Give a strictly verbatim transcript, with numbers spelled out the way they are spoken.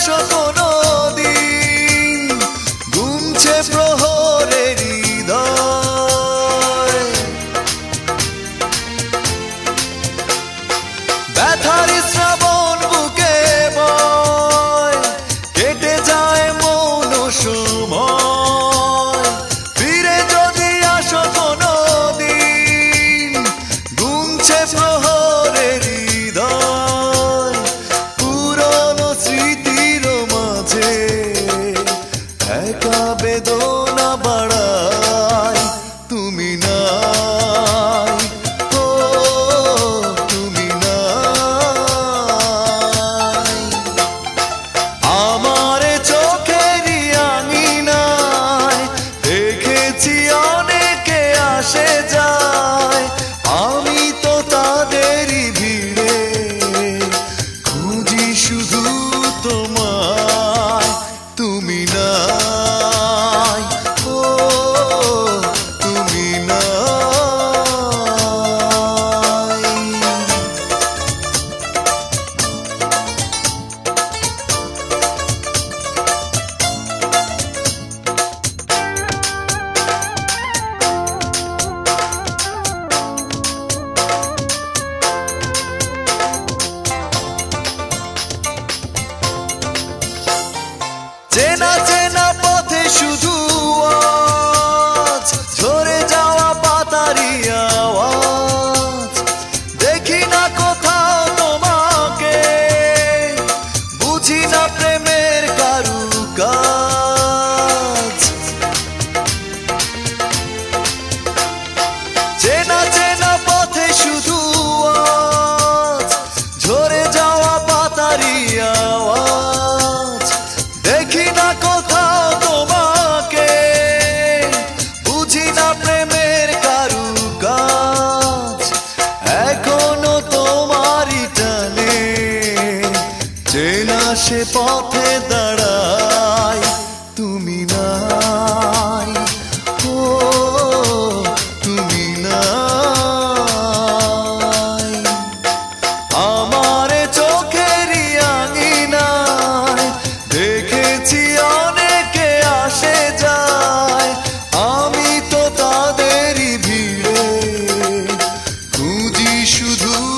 আসো কোনো দিন গুনছে প্রহরের হৃদয় ব্যথার শ্রাবণ বুকে বয় কেটে যায় মৌন সময় ফিরে যদি আসো কোনো দিন গুনছে প্রহরের হৃদয় পুরনো স্মৃতির মাঝে একা বেদনা বাড়ায় তুমি নাই ও তুমি নাই আমার চোখেরই আঙিনায় দেখেছি অনেকে আসে যায় আমি তো তাদেরই ভিড়ে খুঁজি শুধু তোমায় তুমি নাই ও তুমি নাই চেনা চেনা পথে শুধু আজ ঝরে যাওয়া পাতারি আওয়াজ দেখি না কোথাও তোমাকে বুঝি না প্রেমের কারুকাজ চেনা চেনা পথে শুধু আজ ঝরে যাওয়া পাতারি আওয়াজ দেখি না কোথাও তোমাকে বুঝি না প্রেমের কারুকাজ এখনো তোমারই টানে চেনা সে পথে দাঁড়ায় তুমি নাই ও তুমি নাই আমার চোখেরই আঙিনায় দেখেছি অনেকে আসে যায় আমি তো তাদেরই ভিড়ে খুঁজি শুধু